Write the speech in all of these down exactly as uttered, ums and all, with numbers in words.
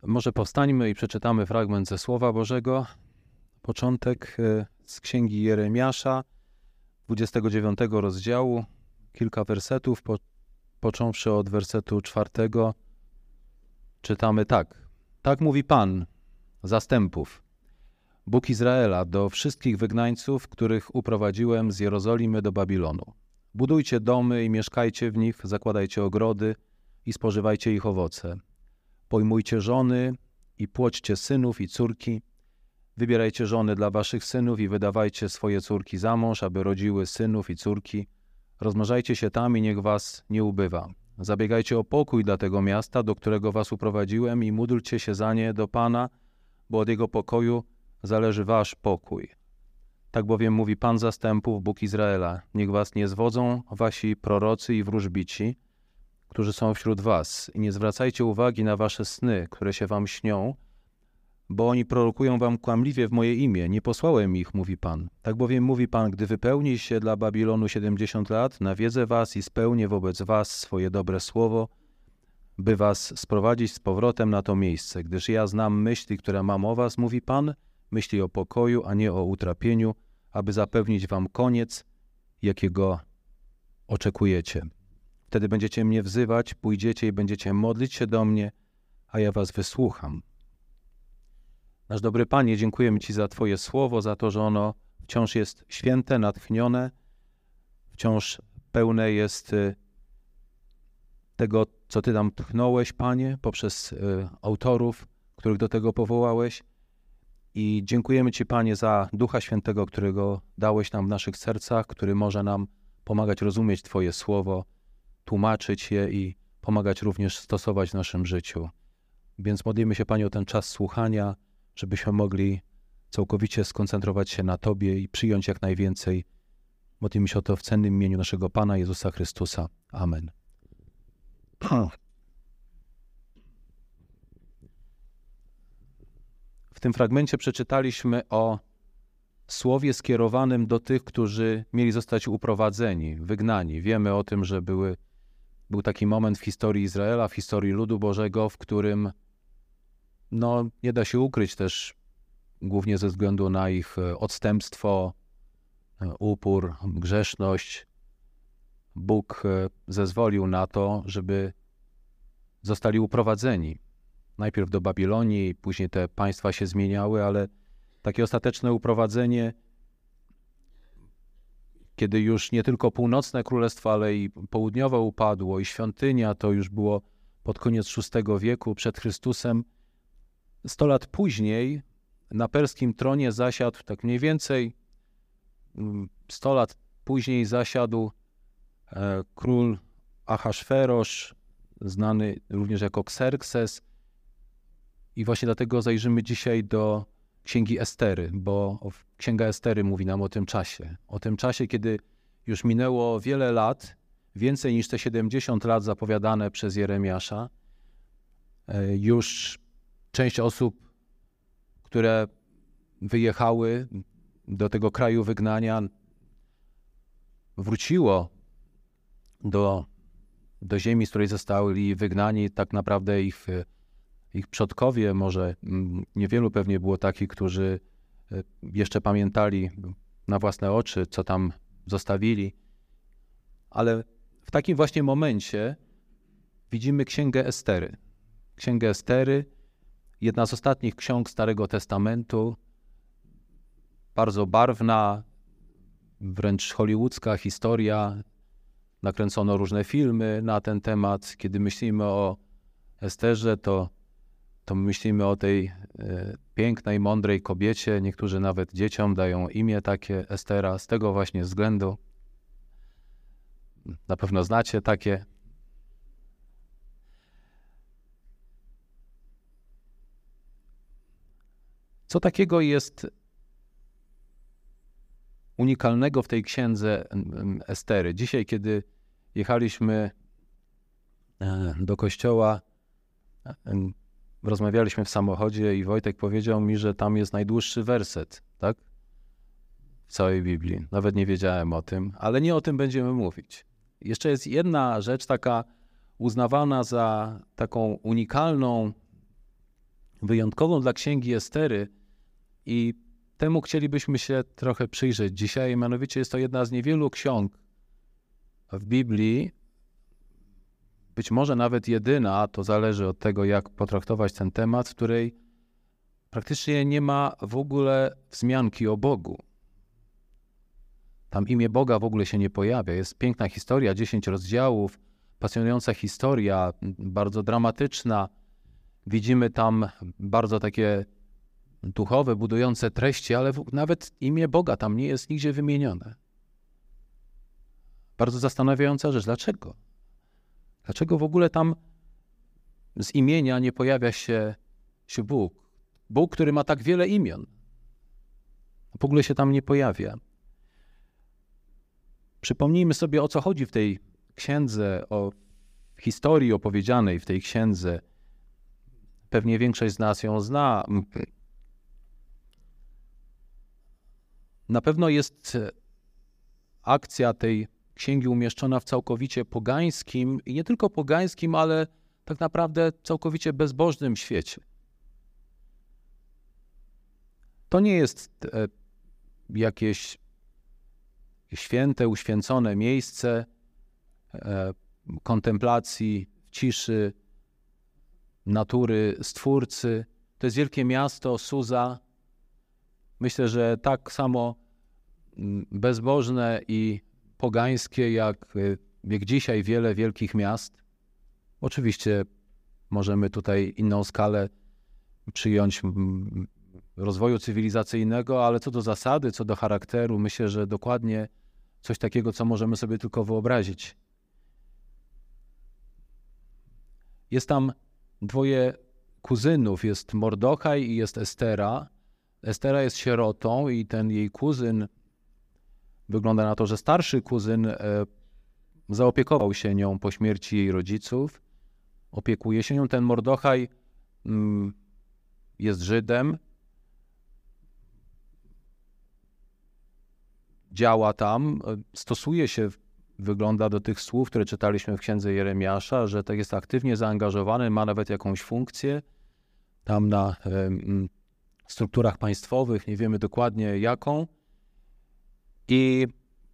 Może powstańmy i przeczytamy fragment ze Słowa Bożego. Początek z Księgi Jeremiasza, dwudziestego dziewiątego rozdziału, kilka wersetów, po, począwszy od wersetu czwartego, czytamy tak. Tak mówi Pan zastępów, Bóg Izraela, do wszystkich wygnańców, których uprowadziłem z Jerozolimy do Babilonu. Budujcie domy i mieszkajcie w nich, zakładajcie ogrody i spożywajcie ich owoce. Pojmujcie żony i płodźcie synów i córki. Wybierajcie żony dla waszych synów i wydawajcie swoje córki za mąż, aby rodziły synów i córki. Rozmnażajcie się tam i niech was nie ubywa. Zabiegajcie o pokój dla tego miasta, do którego was uprowadziłem, i módlcie się za nie do Pana, bo od Jego pokoju zależy wasz pokój. Tak bowiem mówi Pan zastępów, Bóg Izraela. Niech was nie zwodzą wasi prorocy i wróżbici, którzy są wśród was, i nie zwracajcie uwagi na wasze sny, które się wam śnią, bo oni prorokują wam kłamliwie w moje imię. Nie posłałem ich, mówi Pan. Tak bowiem mówi Pan, gdy wypełni się dla Babilonu siedemdziesiąt lat, nawiedzę was i spełnię wobec was swoje dobre słowo, by was sprowadzić z powrotem na to miejsce, gdyż ja znam myśli, które mam o was, mówi Pan, myśli o pokoju, a nie o utrapieniu, aby zapewnić wam koniec, jakiego oczekujecie. Wtedy będziecie mnie wzywać, pójdziecie i będziecie modlić się do mnie, a ja was wysłucham. Nasz dobry Panie, dziękujemy Ci za Twoje słowo, za to, że ono wciąż jest święte, natchnione, wciąż pełne jest tego, co Ty tam tchnąłeś, Panie, poprzez autorów, których do tego powołałeś. I dziękujemy Ci, Panie, za Ducha Świętego, którego dałeś nam w naszych sercach, który może nam pomagać rozumieć Twoje słowo, tłumaczyć je i pomagać również stosować w naszym życiu. Więc modlimy się, Panie, o ten czas słuchania, żebyśmy mogli całkowicie skoncentrować się na Tobie i przyjąć jak najwięcej. Modlimy się o to w cennym imieniu naszego Pana Jezusa Chrystusa. Amen. W tym fragmencie przeczytaliśmy o słowie skierowanym do tych, którzy mieli zostać uprowadzeni, wygnani. Wiemy o tym, że były, był taki moment w historii Izraela, w historii ludu Bożego, w którym no, nie da się ukryć też, głównie ze względu na ich odstępstwo, upór, grzeszność. Bóg zezwolił na to, żeby zostali uprowadzeni. Najpierw do Babilonii, później te państwa się zmieniały, ale takie ostateczne uprowadzenie, kiedy już nie tylko północne królestwo, ale i południowe upadło i świątynia, to już było pod koniec szóstego wieku przed Chrystusem. Sto lat później na perskim tronie zasiadł, tak mniej więcej sto lat później zasiadł e, król Ahasferosz, znany również jako Xerxes. I właśnie dlatego zajrzymy dzisiaj do Księgi Estery, bo Księga Estery mówi nam o tym czasie. O tym czasie, kiedy już minęło wiele lat, więcej niż te siedemdziesiąt lat zapowiadane przez Jeremiasza. E, już część osób, które wyjechały do tego kraju wygnania, wróciło do, do ziemi, z której zostali wygnani. Tak naprawdę ich, ich przodkowie, może niewielu pewnie było takich, którzy jeszcze pamiętali na własne oczy, co tam zostawili. Ale w takim właśnie momencie widzimy Księgę Estery. Księgę Estery, jedna z ostatnich ksiąg Starego Testamentu, bardzo barwna, wręcz hollywoodzka historia. Nakręcono różne filmy na ten temat. Kiedy myślimy o Esterze, to, to myślimy o tej e, pięknej, mądrej kobiecie. Niektórzy nawet dzieciom dają imię takie Estera z tego właśnie względu. Na pewno znacie takie. Co takiego jest unikalnego w tej księdze Estery? Dzisiaj, kiedy jechaliśmy do kościoła, rozmawialiśmy w samochodzie i Wojtek powiedział mi, że tam jest najdłuższy werset, tak? W całej Biblii. Nawet nie wiedziałem o tym, ale nie o tym będziemy mówić. Jeszcze jest jedna rzecz taka uznawana za taką unikalną wyjątkową dla księgi Estery i temu chcielibyśmy się trochę przyjrzeć dzisiaj. Mianowicie jest to jedna z niewielu ksiąg w Biblii, być może nawet jedyna, to zależy od tego, jak potraktować ten temat, w której praktycznie nie ma w ogóle wzmianki o Bogu. Tam imię Boga w ogóle się nie pojawia. Jest piękna historia, dziesięć rozdziałów, pasjonująca historia, bardzo dramatyczna. Widzimy tam bardzo takie duchowe, budujące treści, ale nawet imię Boga tam nie jest nigdzie wymienione. Bardzo zastanawiająca rzecz. Dlaczego? Dlaczego w ogóle tam z imienia nie pojawia się, się Bóg? Bóg, który ma tak wiele imion. W ogóle się tam nie pojawia. Przypomnijmy sobie, o co chodzi w tej księdze, o historii opowiedzianej w tej księdze. Pewnie większość z nas ją zna. Na pewno jest akcja tej księgi umieszczona w całkowicie pogańskim i nie tylko pogańskim, ale tak naprawdę całkowicie bezbożnym świecie. To nie jest jakieś święte, uświęcone miejsce kontemplacji, ciszy, natury Stwórcy. To jest wielkie miasto, Suza. Myślę, że tak samo bezbożne i pogańskie jak, jak dzisiaj wiele wielkich miast. Oczywiście możemy tutaj inną skalę przyjąć rozwoju cywilizacyjnego, ale co do zasady, co do charakteru, myślę, że dokładnie coś takiego, co możemy sobie tylko wyobrazić. Jest tam dwoje kuzynów, jest Mordochaj i jest Estera. Estera jest sierotą i ten jej kuzyn, wygląda na to, że starszy kuzyn e, zaopiekował się nią po śmierci jej rodziców. Opiekuje się nią. Ten Mordochaj mm, jest Żydem. Działa tam, stosuje się, wygląda do tych słów, które czytaliśmy w księdze Jeremiasza, że tak jest aktywnie zaangażowany, ma nawet jakąś funkcję tam na e, strukturach państwowych, nie wiemy dokładnie jaką. I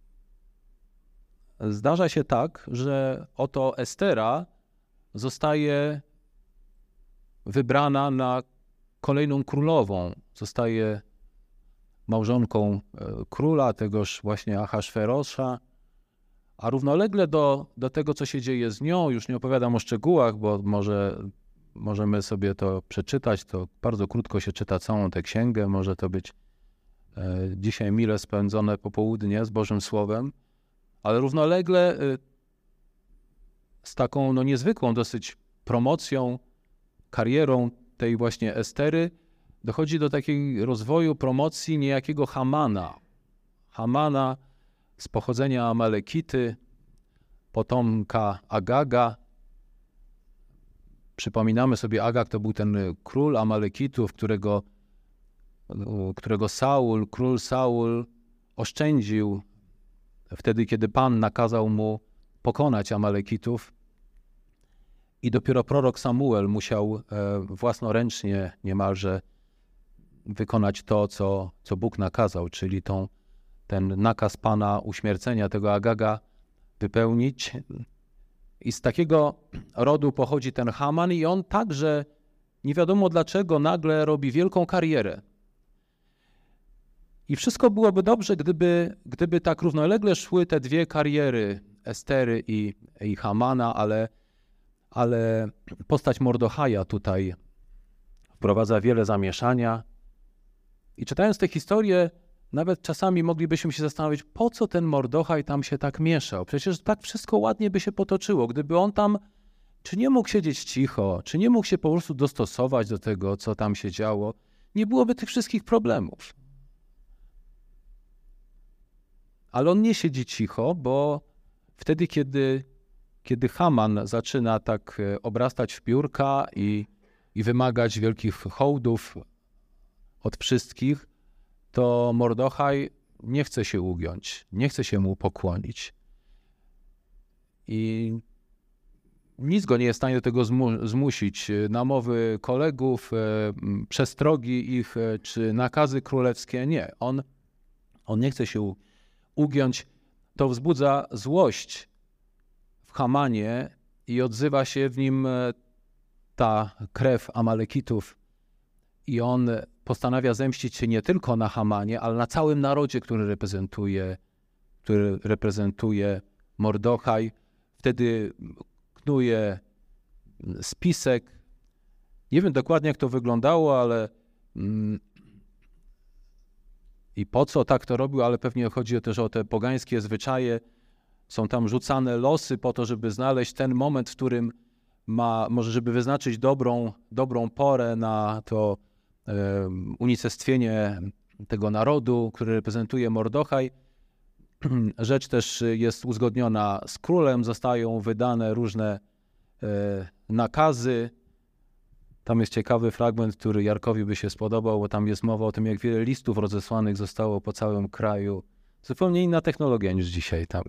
zdarza się tak, że oto Estera zostaje wybrana na kolejną królową. Zostaje małżonką króla, tegoż właśnie Ahasferosza, a równolegle do, do tego, co się dzieje z nią, już nie opowiadam o szczegółach, bo może możemy sobie to przeczytać, to bardzo krótko się czyta całą tę księgę, może to być e, dzisiaj mile spędzone popołudnie z Bożym Słowem, ale równolegle e, z taką no, niezwykłą dosyć promocją, karierą tej właśnie Estery, dochodzi do takiego rozwoju, promocji niejakiego Hamana. Hamana z pochodzenia Amalekity, potomka Agaga. Przypominamy sobie, Agag to był ten król Amalekitów, którego, którego Saul, król Saul oszczędził wtedy, kiedy Pan nakazał mu pokonać Amalekitów. I dopiero prorok Samuel musiał własnoręcznie niemalże wykonać to, co, co Bóg nakazał, czyli tą, ten nakaz Pana uśmiercenia tego Agaga wypełnić. I z takiego rodu pochodzi ten Haman i on także, nie wiadomo dlaczego, nagle robi wielką karierę. I wszystko byłoby dobrze, gdyby, gdyby tak równolegle szły te dwie kariery, Estery i, i Hamana, ale, ale postać Mordochaja tutaj wprowadza wiele zamieszania. I czytając tę historię, nawet czasami moglibyśmy się zastanowić, po co ten Mordochaj tam się tak mieszał. Przecież tak wszystko ładnie by się potoczyło. Gdyby on tam, czy nie mógł siedzieć cicho, czy nie mógł się po prostu dostosować do tego, co tam się działo, nie byłoby tych wszystkich problemów. Ale on nie siedzi cicho, bo wtedy, kiedy, kiedy Haman zaczyna tak obrastać w piórka i, i wymagać wielkich hołdów od wszystkich, to Mordochaj nie chce się ugiąć, nie chce się mu pokłonić. I nic go nie jest w stanie do tego zmu zmusić. Namowy kolegów, przestrogi ich, czy nakazy królewskie, nie. On, on nie chce się ugiąć. To wzbudza złość w Hamanie i odzywa się w nim ta krew Amalekitów. I on postanawia zemścić się nie tylko na Hamanie, ale na całym narodzie, który reprezentuje, który reprezentuje Mordochaj. Wtedy knuje spisek. Nie wiem dokładnie, jak to wyglądało, ale mm, i po co tak to robił, ale pewnie chodzi też o te pogańskie zwyczaje. Są tam rzucane losy po to, żeby znaleźć ten moment, w którym ma, może żeby wyznaczyć dobrą, dobrą porę na to e, unicestwienie tego narodu, który reprezentuje Mordochaj. Rzecz też jest uzgodniona z królem, zostają wydane różne e, nakazy. Tam jest ciekawy fragment, który Jarkowi by się spodobał, bo tam jest mowa o tym, jak wiele listów rozesłanych zostało po całym kraju. Zupełnie inna technologia niż dzisiaj tam.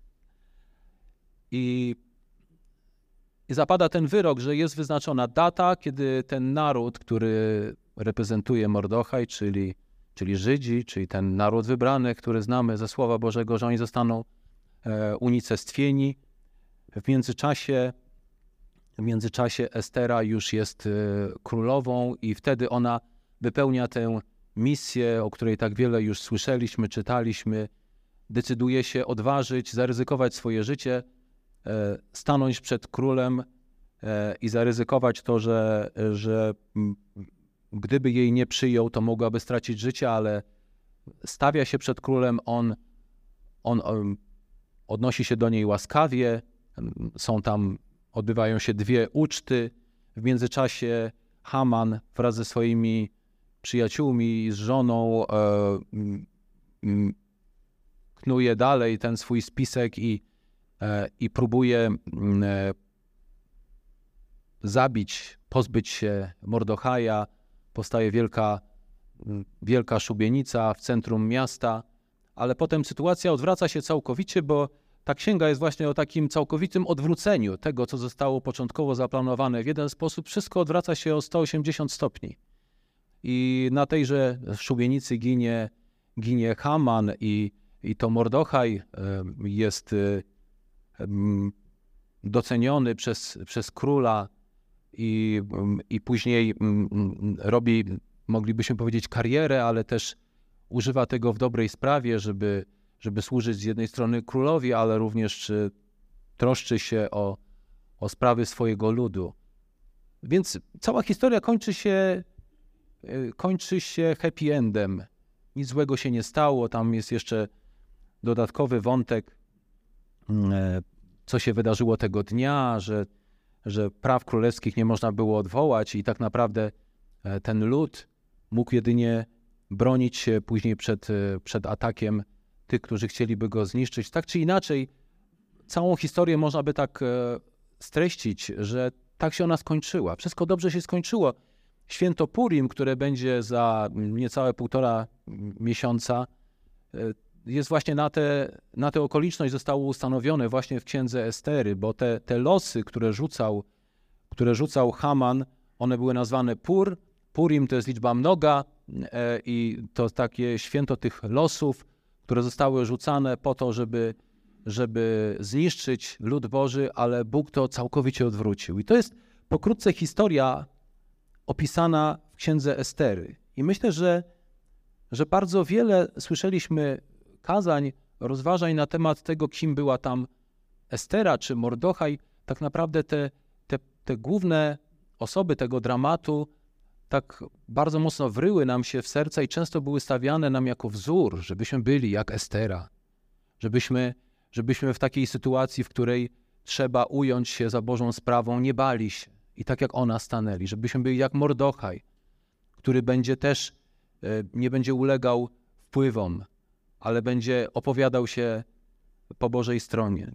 I, I zapada ten wyrok, że jest wyznaczona data, kiedy ten naród, który reprezentuje Mordochaj, czyli, czyli Żydzi, czyli ten naród wybrany, który znamy ze Słowa Bożego, że oni zostaną e, unicestwieni. W międzyczasie W międzyczasie Estera już jest królową i wtedy ona wypełnia tę misję, o której tak wiele już słyszeliśmy, czytaliśmy. Decyduje się odważyć, zaryzykować swoje życie, stanąć przed królem i zaryzykować to, że, że gdyby jej nie przyjął, to mogłaby stracić życie, ale stawia się przed królem, on, on, on odnosi się do niej łaskawie, są tam Odbywają się dwie uczty. W międzyczasie Haman wraz ze swoimi przyjaciółmi, z żoną e, m, knuje dalej ten swój spisek i, e, i próbuje e, zabić, pozbyć się Mordochaja. Powstaje wielka, wielka szubienica w centrum miasta, ale potem sytuacja odwraca się całkowicie, bo ta księga jest właśnie o takim całkowitym odwróceniu tego, co zostało początkowo zaplanowane. W jeden sposób wszystko odwraca się o sto osiemdziesiąt stopni. I na tejże szubienicy ginie, ginie Haman i, i to Mordochaj jest doceniony przez, przez króla i, i później robi, moglibyśmy powiedzieć, karierę, ale też używa tego w dobrej sprawie, żeby żeby służyć z jednej strony królowi, ale również troszczy się o, o sprawy swojego ludu. Więc cała historia kończy się, kończy się happy endem. Nic złego się nie stało. Tam jest jeszcze dodatkowy wątek, co się wydarzyło tego dnia, że, że praw królewskich nie można było odwołać i tak naprawdę ten lud mógł jedynie bronić się później przed, przed atakiem tych, którzy chcieliby go zniszczyć. Tak czy inaczej, całą historię można by tak streścić, że tak się ona skończyła. Wszystko dobrze się skończyło. Święto Purim, które będzie za niecałe półtora miesiąca, jest właśnie na tę na tę okoliczność zostało ustanowione właśnie w księdze Estery, bo te, te losy, które rzucał, które rzucał Haman, one były nazwane Pur. Purim to jest liczba mnoga i to takie święto tych losów, które zostały rzucane po to, żeby, żeby zniszczyć lud Boży, ale Bóg to całkowicie odwrócił. I to jest pokrótce historia opisana w księdze Estery. I myślę, że, że bardzo wiele słyszeliśmy kazań, rozważań na temat tego, kim była tam Estera czy Mordochaj. Tak naprawdę te, te, te główne osoby tego dramatu tak bardzo mocno wryły nam się w serca i często były stawiane nam jako wzór, żebyśmy byli jak Estera, żebyśmy, żebyśmy w takiej sytuacji, w której trzeba ująć się za Bożą sprawą, nie bali się i tak jak ona stanęli, żebyśmy byli jak Mordochaj, który będzie też, nie będzie ulegał wpływom, ale będzie opowiadał się po Bożej stronie.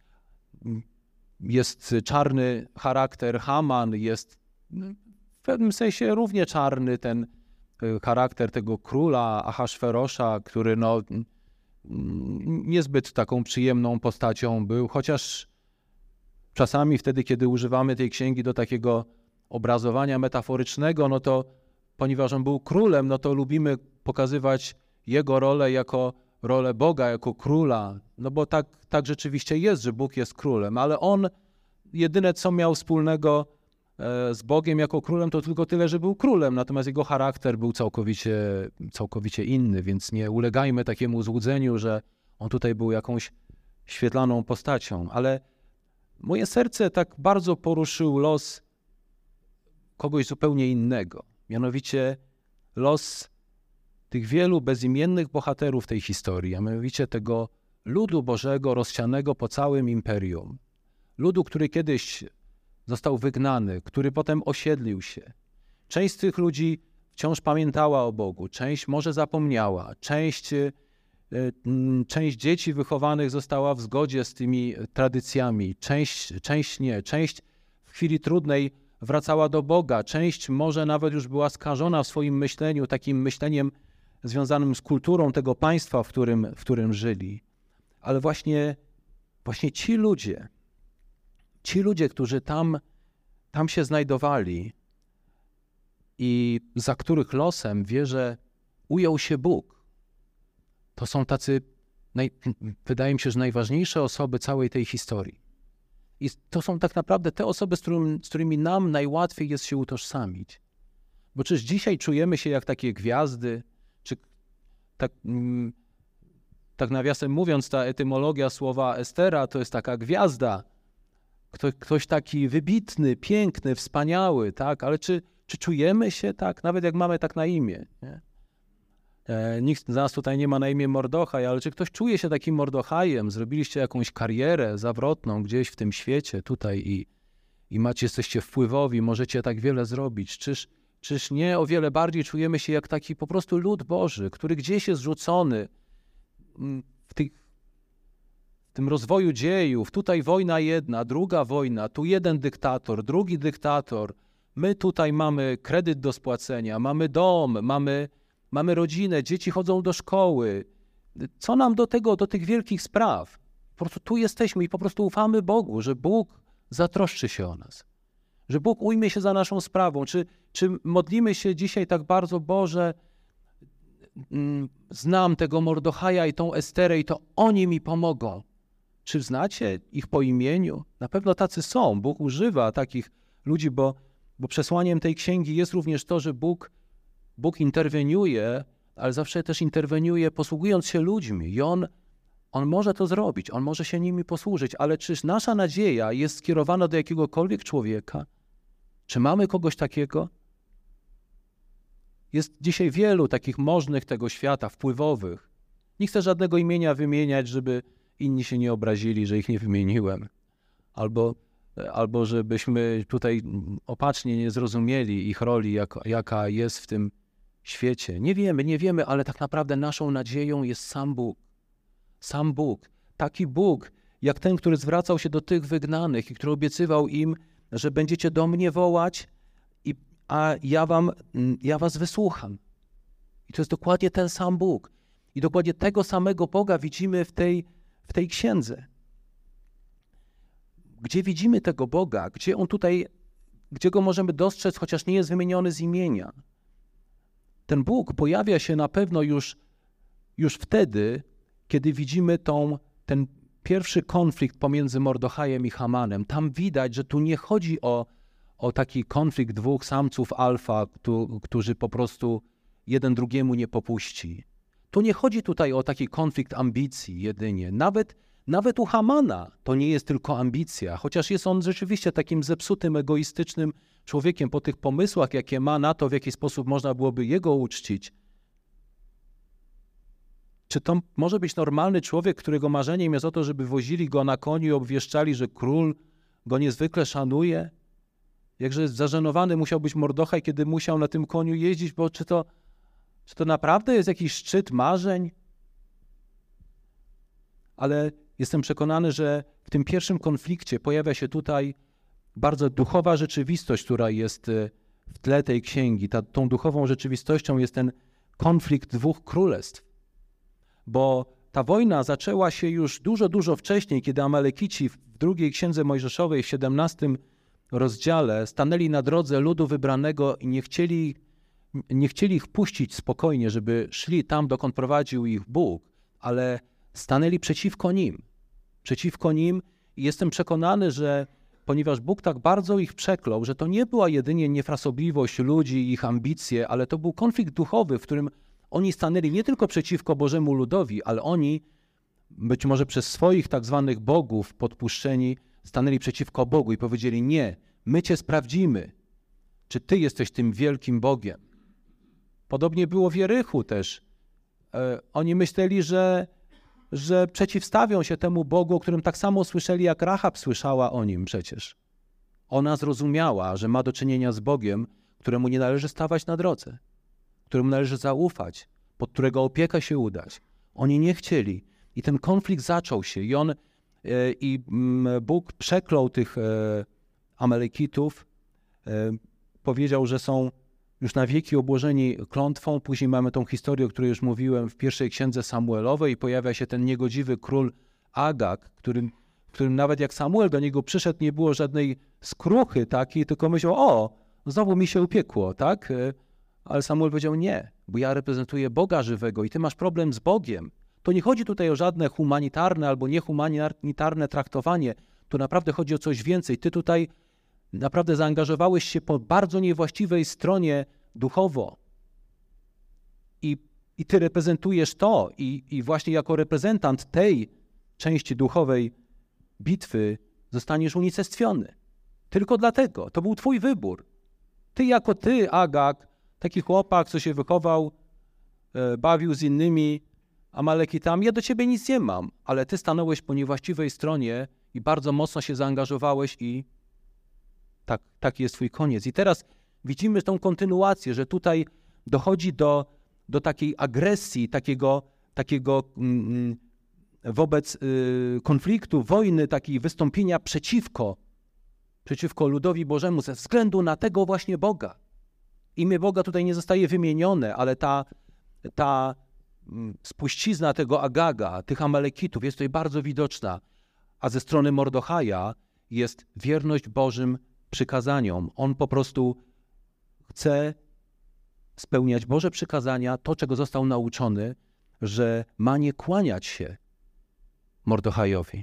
Jest czarny charakter Haman, jest w pewnym sensie równie czarny ten charakter tego króla Ahasferosza, który no, niezbyt taką przyjemną postacią był, chociaż czasami wtedy, kiedy używamy tej księgi do takiego obrazowania metaforycznego, no to ponieważ on był królem, no to lubimy pokazywać jego rolę jako rolę Boga, jako króla, no bo tak, tak rzeczywiście jest, że Bóg jest królem, ale on jedyne, co miał wspólnego z Bogiem jako królem, to tylko tyle, że był królem, natomiast jego charakter był całkowicie, całkowicie inny, więc nie ulegajmy takiemu złudzeniu, że on tutaj był jakąś świetlaną postacią, ale moje serce tak bardzo poruszył los kogoś zupełnie innego, mianowicie los tych wielu bezimiennych bohaterów tej historii, a mianowicie tego ludu Bożego rozsianego po całym imperium. Ludu, który kiedyś został wygnany, który potem osiedlił się. Część z tych ludzi wciąż pamiętała o Bogu, część może zapomniała, część, część dzieci wychowanych została w zgodzie z tymi tradycjami, część, część nie, część w chwili trudnej wracała do Boga, część może nawet już była skażona w swoim myśleniu, takim myśleniem związanym z kulturą tego państwa, w którym, w którym żyli. Ale właśnie, właśnie ci ludzie, ci ludzie, którzy tam, tam się znajdowali i za których losem, wierzę, ujął się Bóg, to są tacy, naj, wydaje mi się, że najważniejsze osoby całej tej historii. I to są tak naprawdę te osoby, z, którym, z którymi nam najłatwiej jest się utożsamić. Bo czyż dzisiaj czujemy się jak takie gwiazdy, czy tak, mm, tak nawiasem mówiąc, ta etymologia słowa Estera to jest taka gwiazda, Kto, ktoś taki wybitny, piękny, wspaniały, tak? Ale czy, czy czujemy się tak, nawet jak mamy tak na imię? Nie? E, nikt z nas tutaj nie ma na imię Mordochaj, ale czy ktoś czuje się takim Mordochajem? Zrobiliście jakąś karierę zawrotną gdzieś w tym świecie tutaj i, i macie, jesteście wpływowi, możecie tak wiele zrobić. Czyż, czyż nie o wiele bardziej czujemy się jak taki po prostu lud Boży, który gdzieś jest rzucony w tych W tym rozwoju dziejów, tutaj wojna jedna, druga wojna, tu jeden dyktator, drugi dyktator, my tutaj mamy kredyt do spłacenia, mamy dom, mamy, mamy rodzinę, dzieci chodzą do szkoły. Co nam do tego, do tych wielkich spraw? Po prostu tu jesteśmy i po prostu ufamy Bogu, że Bóg zatroszczy się o nas, że Bóg ujmie się za naszą sprawą. Czy, czy modlimy się dzisiaj tak bardzo, Boże, znam tego Mordochaja i tą Esterę i to oni mi pomogą. Czy znacie ich po imieniu? Na pewno tacy są. Bóg używa takich ludzi, bo, bo przesłaniem tej księgi jest również to, że Bóg, Bóg interweniuje, ale zawsze też interweniuje posługując się ludźmi. I on, on może to zrobić, On może się nimi posłużyć, ale czyż nasza nadzieja jest skierowana do jakiegokolwiek człowieka? Czy mamy kogoś takiego? Jest dzisiaj wielu takich możnych tego świata, wpływowych. Nie chcę żadnego imienia wymieniać, żeby inni się nie obrazili, że ich nie wymieniłem. Albo, albo żebyśmy tutaj opacznie nie zrozumieli ich roli, jak, jaka jest w tym świecie. Nie wiemy, nie wiemy, ale tak naprawdę naszą nadzieją jest sam Bóg. Sam Bóg. Taki Bóg, jak ten, który zwracał się do tych wygnanych i który obiecywał im, że będziecie do mnie wołać, i, a ja, wam, ja was wysłucham. I to jest dokładnie ten sam Bóg. I dokładnie tego samego Boga widzimy w tej w tej księdze. Gdzie widzimy tego Boga? Gdzie On tutaj, gdzie Go możemy dostrzec, chociaż nie jest wymieniony z imienia? Ten Bóg pojawia się na pewno już, już wtedy, kiedy widzimy tą, ten pierwszy konflikt pomiędzy Mordochajem i Hamanem. Tam widać, że tu nie chodzi o, o taki konflikt dwóch samców alfa, tu, którzy po prostu jeden drugiemu nie popuści. To nie chodzi tutaj o taki konflikt ambicji jedynie. Nawet, nawet u Hamana to nie jest tylko ambicja, chociaż jest on rzeczywiście takim zepsutym, egoistycznym człowiekiem po tych pomysłach, jakie ma na to, w jaki sposób można byłoby jego uczcić. Czy to może być normalny człowiek, którego marzeniem jest o to, żeby wozili go na koniu i obwieszczali, że król go niezwykle szanuje? Jakże zażenowany musiał być Mordochaj, kiedy musiał na tym koniu jeździć, bo czy to Czy to naprawdę jest jakiś szczyt marzeń? Ale jestem przekonany, że w tym pierwszym konflikcie pojawia się tutaj bardzo duchowa rzeczywistość, która jest w tle tej księgi. Ta, tą duchową rzeczywistością jest ten konflikt dwóch królestw. Bo ta wojna zaczęła się już dużo, dużo wcześniej, kiedy Amalekici w drugiej Księdze Mojżeszowej, w siedemnastym rozdziale, stanęli na drodze ludu wybranego i nie chcieli, nie chcieli ich puścić spokojnie, żeby szli tam, dokąd prowadził ich Bóg, ale stanęli przeciwko nim. Przeciwko nim i jestem przekonany, że ponieważ Bóg tak bardzo ich przeklął, że to nie była jedynie niefrasobliwość ludzi i ich ambicje, ale to był konflikt duchowy, w którym oni stanęli nie tylko przeciwko Bożemu ludowi, ale oni, być może przez swoich tak zwanych bogów podpuszczeni, stanęli przeciwko Bogu i powiedzieli: nie, my Cię sprawdzimy, czy Ty jesteś tym wielkim Bogiem. Podobnie było w Jerychu też. E, oni myśleli, że, że przeciwstawią się temu Bogu, o którym tak samo słyszeli, jak Rahab słyszała o nim przecież. Ona zrozumiała, że ma do czynienia z Bogiem, któremu nie należy stawać na drodze, któremu należy zaufać, pod którego opiekę się udać. Oni nie chcieli. I ten konflikt zaczął się i on, e, i Bóg przeklął tych e, Amalekitów, e, powiedział, że są już na wieki obłożeni klątwą. Później mamy tą historię, o której już mówiłem w pierwszej księdze Samuelowej i pojawia się ten niegodziwy król Agag, którym, którym nawet jak Samuel do niego przyszedł, nie było żadnej skruchy takiej, tylko myślał: o, znowu mi się upiekło, tak? Ale Samuel powiedział: nie, bo ja reprezentuję Boga żywego i ty masz problem z Bogiem. To nie chodzi tutaj o żadne humanitarne albo niehumanitarne traktowanie. Tu naprawdę chodzi o coś więcej. Ty tutaj naprawdę zaangażowałeś się po bardzo niewłaściwej stronie duchowo. I, i ty reprezentujesz to i, i właśnie jako reprezentant tej części duchowej bitwy zostaniesz unicestwiony. Tylko dlatego. To był twój wybór. Ty jako ty, Agag, taki chłopak, co się wychował, e, bawił z innymi Amalekitami, ja do ciebie nic nie mam, ale ty stanąłeś po niewłaściwej stronie i bardzo mocno się zaangażowałeś i tak, taki jest twój koniec. I teraz widzimy tą kontynuację, że tutaj dochodzi do, do takiej agresji, takiego, takiego mm, wobec y, konfliktu, wojny, takiej wystąpienia przeciwko, przeciwko ludowi Bożemu ze względu na tego właśnie Boga. Imię Boga tutaj nie zostaje wymienione, ale ta, ta spuścizna tego Agaga, tych Amalekitów jest tutaj bardzo widoczna, a ze strony Mordechaja jest wierność Bożym przykazaniom. On po prostu chce spełniać Boże przykazania, to, czego został nauczony, że ma nie kłaniać się Mordechajowi.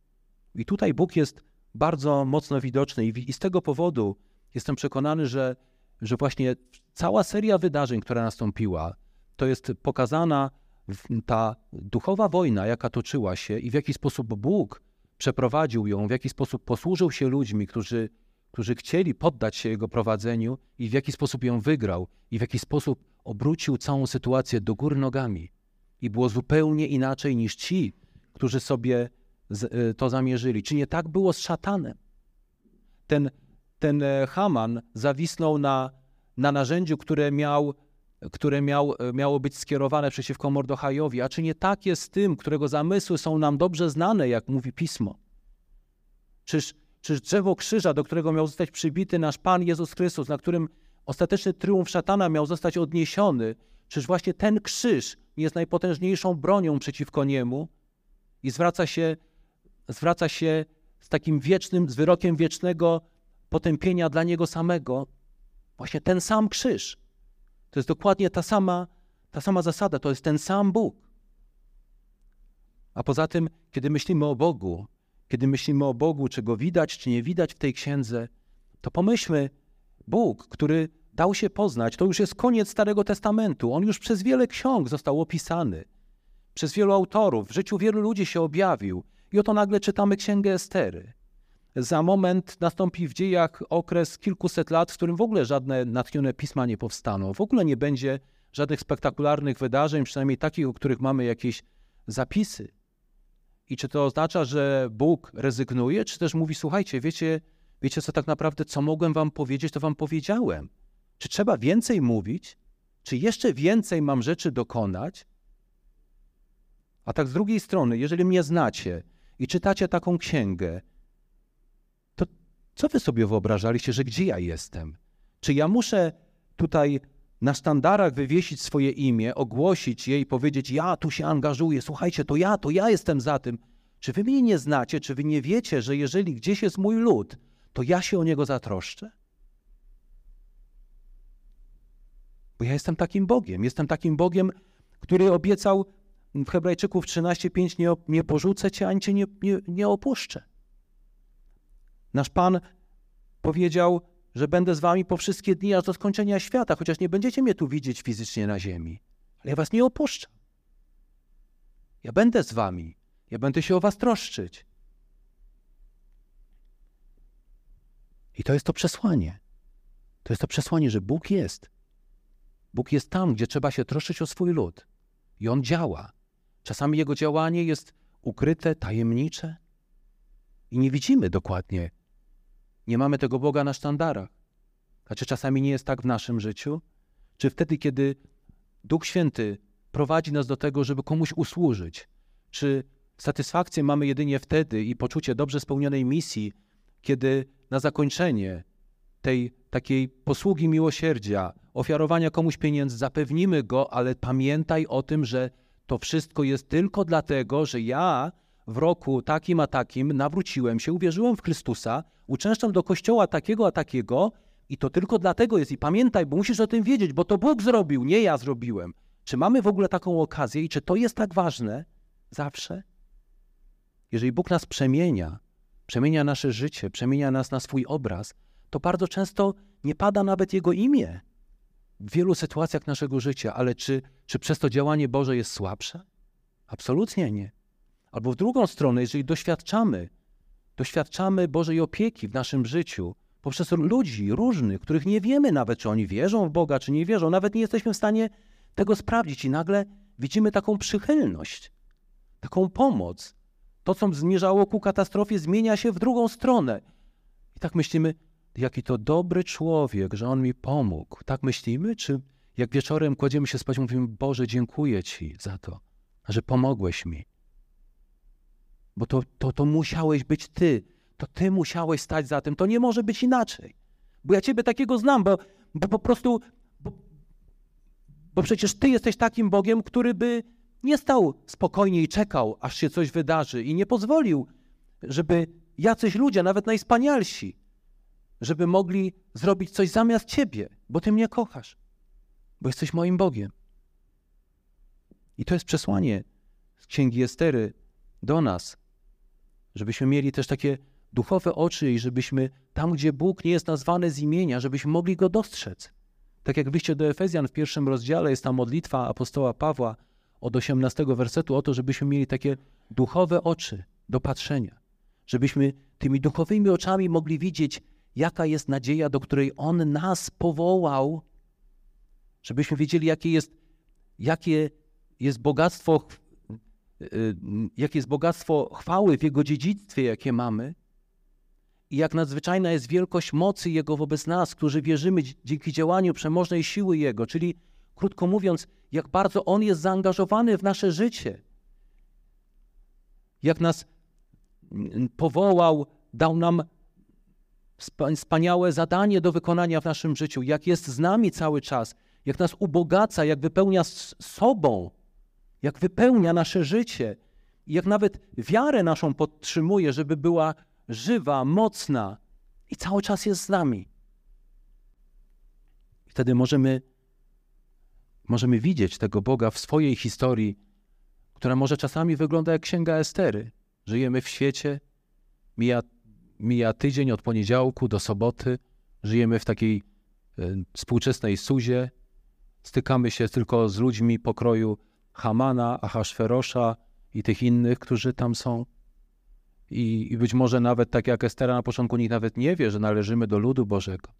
I tutaj Bóg jest bardzo mocno widoczny i, i z tego powodu jestem przekonany, że, że właśnie cała seria wydarzeń, która nastąpiła, to jest pokazana ta duchowa wojna, jaka toczyła się i w jaki sposób Bóg przeprowadził ją, w jaki sposób posłużył się ludźmi, którzy, którzy chcieli poddać się Jego prowadzeniu i w jaki sposób ją wygrał i w jaki sposób obrócił całą sytuację do góry nogami. I było zupełnie inaczej niż ci, którzy sobie z, to zamierzyli. Czy nie tak było z szatanem? Ten, ten Haman zawisnął na, na narzędziu, które miał które miał, miało być skierowane przeciwko Mordechajowi. A czy nie tak jest z tym, którego zamysły są nam dobrze znane, jak mówi Pismo? Czyż, czyż drzewo krzyża, do którego miał zostać przybity nasz Pan Jezus Chrystus, na którym ostateczny triumf szatana miał zostać odniesiony, czyż właśnie ten krzyż jest najpotężniejszą bronią przeciwko niemu i zwraca się, zwraca się z takim wiecznym, z wyrokiem wiecznego potępienia dla niego samego? Właśnie ten sam krzyż. To jest dokładnie ta sama, ta sama zasada, to jest ten sam Bóg. A poza tym, kiedy myślimy o Bogu, kiedy myślimy o Bogu, czy Go widać, czy nie widać w tej księdze, to pomyślmy, Bóg, który dał się poznać, to już jest koniec Starego Testamentu. On już przez wiele ksiąg został opisany, przez wielu autorów, w życiu wielu ludzi się objawił. I oto nagle czytamy Księgę Estery. Za moment nastąpi w dziejach okres kilkuset lat, w którym w ogóle żadne natchnione pisma nie powstaną. W ogóle nie będzie żadnych spektakularnych wydarzeń, przynajmniej takich, o których mamy jakieś zapisy. I czy to oznacza, że Bóg rezygnuje, czy też mówi: słuchajcie, wiecie, wiecie co tak naprawdę, co mogłem wam powiedzieć, to wam powiedziałem. Czy trzeba więcej mówić? Czy jeszcze więcej mam rzeczy dokonać? A tak z drugiej strony, jeżeli mnie znacie i czytacie taką księgę, to co wy sobie wyobrażaliście, że gdzie ja jestem? Czy ja muszę tutaj na sztandarach wywiesić swoje imię, ogłosić je i powiedzieć: ja tu się angażuję, słuchajcie, to ja, to ja jestem za tym. Czy wy mnie nie znacie, czy wy nie wiecie, że jeżeli gdzieś jest mój lud, to ja się o niego zatroszczę? Bo ja jestem takim Bogiem, jestem takim Bogiem, który obiecał w Hebrajczyków trzynaście pięć, nie, nie porzucę cię, ani cię nie, nie, nie opuszczę. Nasz Pan powiedział, że będę z wami po wszystkie dni, aż do skończenia świata, chociaż nie będziecie mnie tu widzieć fizycznie na ziemi. Ale ja was nie opuszczam. Ja będę z wami. Ja będę się o was troszczyć. I to jest to przesłanie. To jest to przesłanie, że Bóg jest. Bóg jest tam, gdzie trzeba się troszczyć o swój lud. I On działa. Czasami Jego działanie jest ukryte, tajemnicze i nie widzimy dokładnie. Nie mamy tego Boga na sztandarach. A czy czasami nie jest tak w naszym życiu? Czy wtedy, kiedy Duch Święty prowadzi nas do tego, żeby komuś usłużyć? Czy satysfakcję mamy jedynie wtedy i poczucie dobrze spełnionej misji, kiedy na zakończenie tej takiej posługi miłosierdzia, ofiarowania komuś pieniędzy zapewnimy go, ale pamiętaj o tym, że to wszystko jest tylko dlatego, że ja w roku takim a takim nawróciłem się, uwierzyłem w Chrystusa, uczęszczam do kościoła takiego a takiego i to tylko dlatego jest. I pamiętaj, bo musisz o tym wiedzieć, bo to Bóg zrobił, nie ja zrobiłem. Czy mamy w ogóle taką okazję i czy to jest tak ważne zawsze? Jeżeli Bóg nas przemienia, przemienia nasze życie, przemienia nas na swój obraz, to bardzo często nie pada nawet Jego imię w wielu sytuacjach naszego życia, ale czy, czy przez to działanie Boże jest słabsze? Absolutnie nie. Albo w drugą stronę, jeżeli doświadczamy, doświadczamy Bożej opieki w naszym życiu poprzez ludzi różnych, których nie wiemy nawet, czy oni wierzą w Boga, czy nie wierzą, nawet nie jesteśmy w stanie tego sprawdzić i nagle widzimy taką przychylność, taką pomoc. To, co zmierzało ku katastrofie, zmienia się w drugą stronę. I tak myślimy, jaki to dobry człowiek, że on mi pomógł. Tak myślimy? Czy jak wieczorem kładziemy się spać, mówimy, Boże, dziękuję Ci za to, że pomogłeś mi. Bo to, to, to musiałeś być Ty. To Ty musiałeś stać za tym. To nie może być inaczej. Bo ja Ciebie takiego znam, bo, bo po prostu... Bo, bo przecież Ty jesteś takim Bogiem, który by nie stał spokojnie i czekał, aż się coś wydarzy i nie pozwolił, żeby jacyś ludzie, nawet najwspanialsi, żeby mogli zrobić coś zamiast Ciebie, bo Ty mnie kochasz, bo jesteś moim Bogiem. I to jest przesłanie z Księgi Estery do nas, żebyśmy mieli też takie duchowe oczy i żebyśmy tam, gdzie Bóg nie jest nazwany z imienia, żebyśmy mogli Go dostrzec. Tak jak w liście do Efezjan w pierwszym rozdziale jest ta modlitwa apostoła Pawła od osiemnastego wersetu o to, żebyśmy mieli takie duchowe oczy do patrzenia, żebyśmy tymi duchowymi oczami mogli widzieć, jaka jest nadzieja, do której On nas powołał, żebyśmy wiedzieli, jakie jest, jakie jest bogactwo, jakie jest bogactwo chwały w Jego dziedzictwie, jakie mamy i jak nadzwyczajna jest wielkość mocy Jego wobec nas, którzy wierzymy dzięki działaniu przemożnej siły Jego, czyli krótko mówiąc, jak bardzo On jest zaangażowany w nasze życie, jak nas powołał, dał nam wspaniałe zadanie do wykonania w naszym życiu, jak jest z nami cały czas, jak nas ubogaca, jak wypełnia z sobą, jak wypełnia nasze życie i jak nawet wiarę naszą podtrzymuje, żeby była żywa, mocna i cały czas jest z nami. Wtedy możemy, możemy widzieć tego Boga w swojej historii, która może czasami wygląda jak Księga Estery. Żyjemy w świecie, mija Mija tydzień od poniedziałku do soboty, żyjemy w takiej y, współczesnej Suzie, stykamy się tylko z ludźmi pokroju Hamana, Ahasferosza i tych innych, którzy tam są. I, I być może nawet tak jak Estera na początku nikt nawet nie wie, że należymy do ludu Bożego.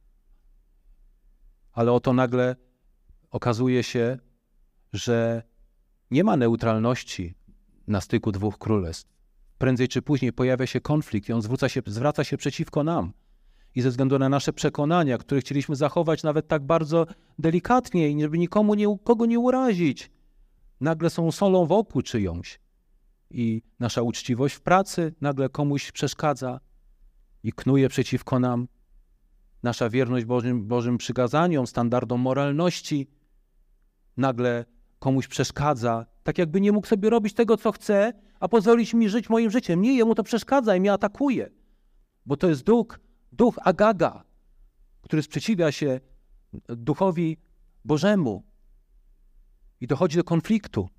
Ale oto nagle okazuje się, że nie ma neutralności na styku dwóch królestw. Prędzej czy później pojawia się konflikt i on zwraca się, zwraca się przeciwko nam. I ze względu na nasze przekonania, które chcieliśmy zachować nawet tak bardzo delikatnie i żeby nikomu nie, kogo nie urazić, nagle są solą w oku czyjąś. I nasza uczciwość w pracy nagle komuś przeszkadza i knuje przeciwko nam. Nasza wierność Bożym, Bożym przykazaniom, standardom moralności nagle komuś przeszkadza. Tak jakby nie mógł sobie robić tego, co chce, a pozwolić mi żyć moim życiem. Nie, jemu to przeszkadza i mnie atakuje, bo to jest duch, duch Agaga, który sprzeciwia się duchowi Bożemu i dochodzi do konfliktu.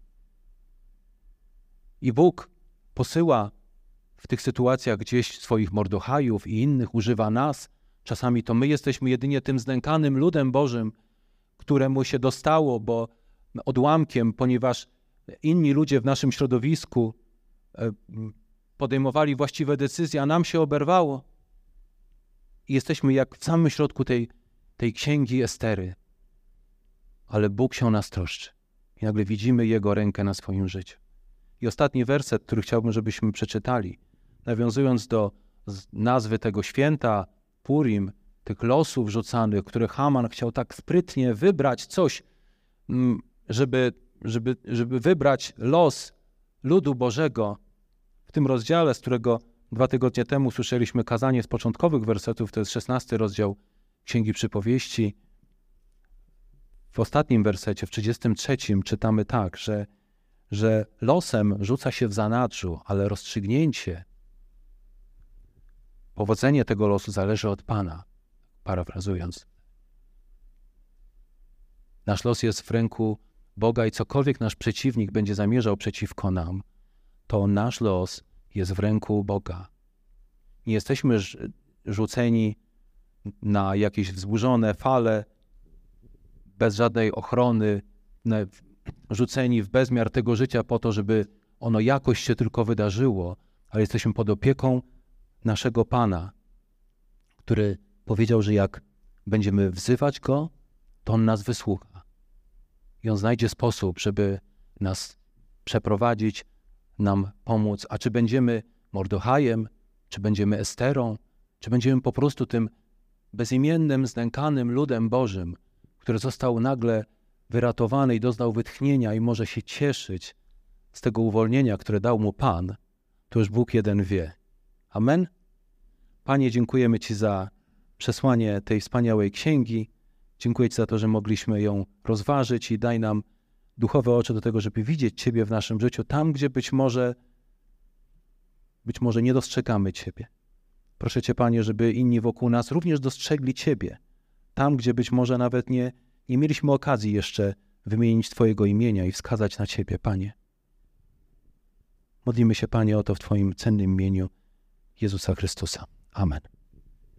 I Bóg posyła w tych sytuacjach gdzieś swoich Mordochajów i innych, używa nas. Czasami to my jesteśmy jedynie tym znękanym ludem Bożym, któremu się dostało, bo odłamkiem, ponieważ inni ludzie w naszym środowisku podejmowali właściwe decyzje, a nam się oberwało. I jesteśmy jak w samym środku tej, tej księgi Estery. Ale Bóg się o nas troszczy. I nagle widzimy Jego rękę na swoim życiu. I ostatni werset, który chciałbym, żebyśmy przeczytali, nawiązując do nazwy tego święta, Purim, tych losów rzucanych, które Haman chciał tak sprytnie wybrać coś, żeby, żeby, żeby wybrać los ludu Bożego. W tym rozdziale, z którego dwa tygodnie temu słyszeliśmy kazanie z początkowych wersetów, to jest szesnasty rozdział Księgi Przypowieści. W ostatnim wersecie, w trzydziestym trzecim czytamy tak, że, że losem rzuca się w zanadrzu, ale rozstrzygnięcie, powodzenie tego losu zależy od Pana, parafrazując. Nasz los jest w ręku Boga i cokolwiek nasz przeciwnik będzie zamierzał przeciwko nam, to nasz los jest w ręku Boga. Nie jesteśmy rzuceni na jakieś wzburzone fale, bez żadnej ochrony, rzuceni w bezmiar tego życia po to, żeby ono jakoś się tylko wydarzyło, ale jesteśmy pod opieką naszego Pana, który powiedział, że jak będziemy wzywać Go, to On nas wysłucha. I On znajdzie sposób, żeby nas przeprowadzić, nam pomóc. A czy będziemy Mordochajem, czy będziemy Esterą, czy będziemy po prostu tym bezimiennym, znękanym ludem Bożym, który został nagle wyratowany i doznał wytchnienia i może się cieszyć z tego uwolnienia, które dał mu Pan, to już Bóg jeden wie. Amen? Panie, dziękujemy Ci za przesłanie tej wspaniałej księgi. Dziękuję Ci za to, że mogliśmy ją rozważyć i daj nam duchowe oczy do tego, żeby widzieć Ciebie w naszym życiu, tam, gdzie być może, być może nie dostrzegamy Ciebie. Proszę Cię, Panie, żeby inni wokół nas również dostrzegli Ciebie, tam, gdzie być może nawet nie, nie mieliśmy okazji jeszcze wymienić Twojego imienia i wskazać na Ciebie, Panie. Modlimy się, Panie, o to w Twoim cennym imieniu Jezusa Chrystusa. Amen.